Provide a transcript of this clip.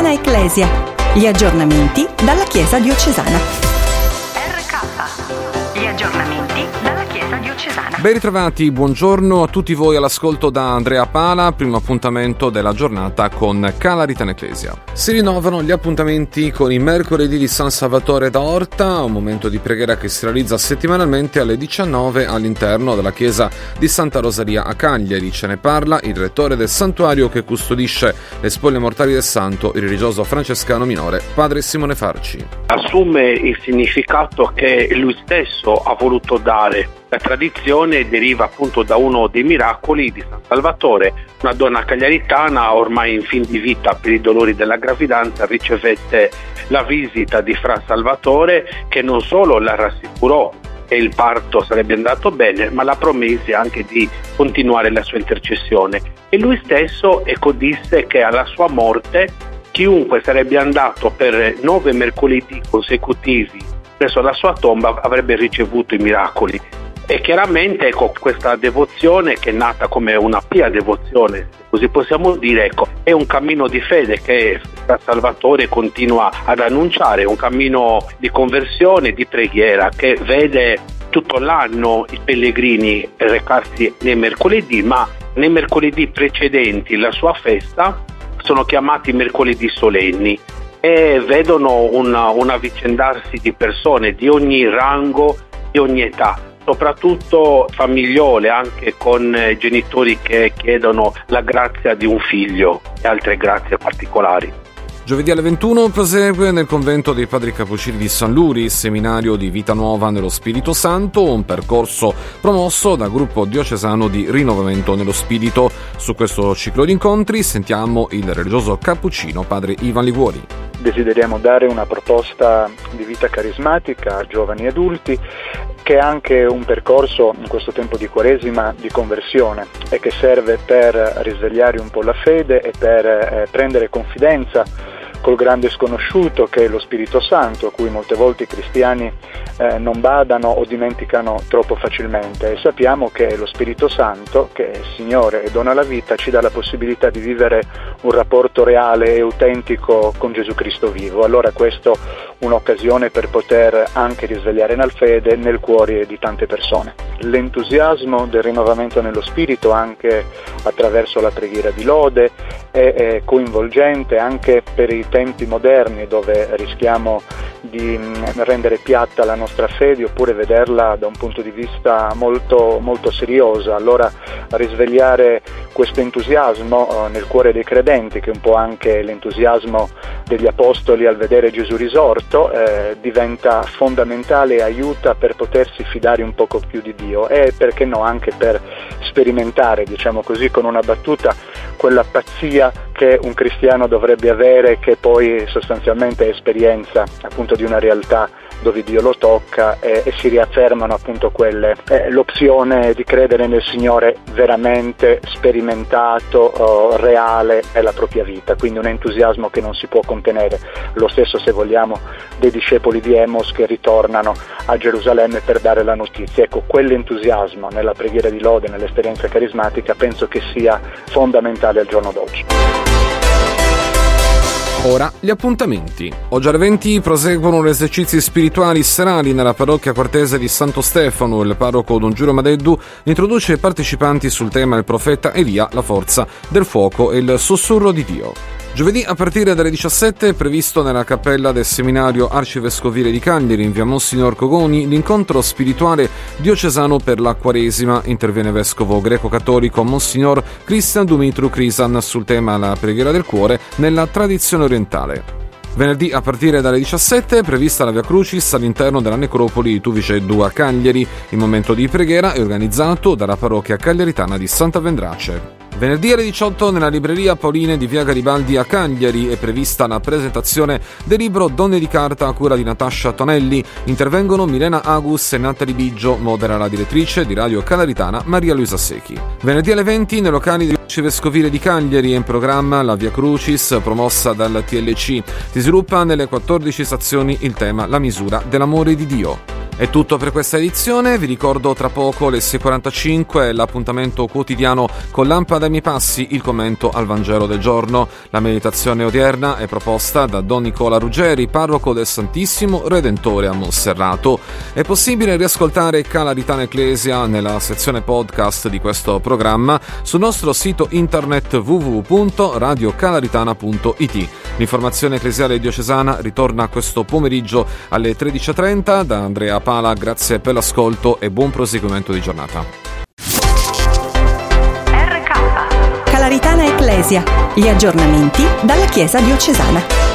Catena Ecclesia. Gli aggiornamenti dalla Chiesa diocesana. Gli aggiornamenti dalla Chiesa diocesana. Ben ritrovati, buongiorno a tutti voi all'ascolto da Andrea Pala, primo appuntamento della giornata con Catena Ecclesia. Si rinnovano gli appuntamenti con i mercoledì di San Salvatore d'Orta, un momento di preghiera che si realizza settimanalmente alle 19 all'interno della chiesa di Santa Rosaria a Cagliari. Ce ne parla il rettore del santuario che custodisce le spoglie mortali del santo, il religioso francescano minore, padre Simone Farci. Assume il significato che lui stesso ha voluto dare. La tradizione deriva appunto da uno dei miracoli di San Salvatore. Una donna cagliaritana, ormai in fin di vita per i dolori della gravidanza, ricevette la visita di Fra Salvatore, che non solo la rassicurò che il parto sarebbe andato bene, ma la promesse anche di continuare la sua intercessione. E lui stesso disse che alla sua morte chiunque sarebbe andato per 9 mercoledì consecutivi presso la sua tomba avrebbe ricevuto i miracoli. E chiaramente questa devozione, che è nata come una pia devozione, così possiamo dire, è un cammino di fede che San Salvatore continua ad annunciare, un cammino di conversione, di preghiera, che vede tutto l'anno i pellegrini recarsi nei mercoledì, ma nei mercoledì precedenti la sua festa sono chiamati mercoledì solenni e vedono un avvicendarsi di persone di ogni rango, di ogni età, soprattutto famigliole, anche con genitori che chiedono la grazia di un figlio e altre grazie particolari. Giovedì alle 21 prosegue nel convento dei Padri Cappuccini di San Luri, seminario di vita nuova nello Spirito Santo, un percorso promosso dal gruppo diocesano di Rinnovamento nello Spirito. Su questo ciclo di incontri sentiamo il religioso cappuccino padre Ivan Liguori. Desideriamo dare una proposta di vita carismatica a giovani e adulti, che è anche un percorso in questo tempo di Quaresima di conversione e che serve per risvegliare un po' la fede e per prendere confidenza col grande sconosciuto che è lo Spirito Santo, a cui molte volte i cristiani non badano o dimenticano troppo facilmente. E sappiamo che lo Spirito Santo, che è Signore e dona la vita, ci dà la possibilità di vivere un rapporto reale e autentico con Gesù Cristo vivo. Allora questo è un'occasione per poter anche risvegliare nella fede nel cuore di tante persone. L'entusiasmo del rinnovamento nello Spirito, anche attraverso la preghiera di lode, è coinvolgente anche per i tempi moderni, dove rischiamo di rendere piatta la nostra fede oppure vederla da un punto di vista molto, molto seriosa. Allora risvegliare questo entusiasmo nel cuore dei credenti, che è un po' anche l'entusiasmo degli apostoli al vedere Gesù risorto, diventa fondamentale e aiuta per potersi fidare un poco più di Dio e, perché no, anche per sperimentare, diciamo così, con una battuta, quella pazzia che un cristiano dovrebbe avere, che poi sostanzialmente è esperienza appunto di una realtà dove Dio lo tocca e si riaffermano appunto quelle, l'opzione di credere nel Signore veramente sperimentato, reale nella propria vita, quindi un entusiasmo che non si può contenere. Lo stesso, se vogliamo, dei discepoli di Emos che ritornano a Gerusalemme per dare la notizia. Ecco, quell'entusiasmo nella preghiera di lode, nell'esperienza carismatica, penso che sia fondamentale al giorno d'oggi. Ora gli appuntamenti. Oggi alle 20 proseguono gli esercizi spirituali serali nella parrocchia quartese di Santo Stefano. Il parroco Don Giulio Madeddu introduce i partecipanti sul tema Il profeta Elia, la forza del fuoco e il sussurro di Dio. Giovedì a partire dalle 17 è previsto nella cappella del seminario arcivescovile di Cagliari in via Monsignor Cogoni l'incontro spirituale diocesano per la Quaresima. Interviene vescovo greco-cattolico Monsignor Cristian Dumitru Crisan sul tema La preghiera del cuore nella tradizione orientale. Venerdì a partire dalle 17 è prevista la Via Crucis all'interno della necropoli di Tuvice 2 a Cagliari. Il momento di preghiera è organizzato dalla parrocchia cagliaritana di Santa Vendrace. Venerdì alle 18 nella libreria Pauline di via Garibaldi a Cagliari è prevista la presentazione del libro Donne di carta a cura di Natascia Tonelli. Intervengono Milena Agus e Natalie Biggio, modera la direttrice di Radio Calaritana Maria Luisa Secchi. Venerdì alle 20 nei locali dell'Arcivescovile di Cagliari è in programma la Via Crucis promossa dal TLC. Si sviluppa nelle 14 stazioni il tema La misura dell'amore di Dio. È tutto per questa edizione, vi ricordo tra poco le 6:45 l'appuntamento quotidiano con Lampada ai miei passi, il commento al Vangelo del giorno. La meditazione odierna è proposta da Don Nicola Ruggeri, parroco del Santissimo Redentore a Monserrato. È possibile riascoltare Calaritana Ecclesia nella sezione podcast di questo programma sul nostro sito internet www.radiocalaritana.it. L'informazione ecclesiale diocesana ritorna questo pomeriggio alle 13:30 da Andrea Pala. Grazie per l'ascolto e buon proseguimento di giornata. RK Calaritana Ecclesia, gli aggiornamenti dalla Chiesa diocesana.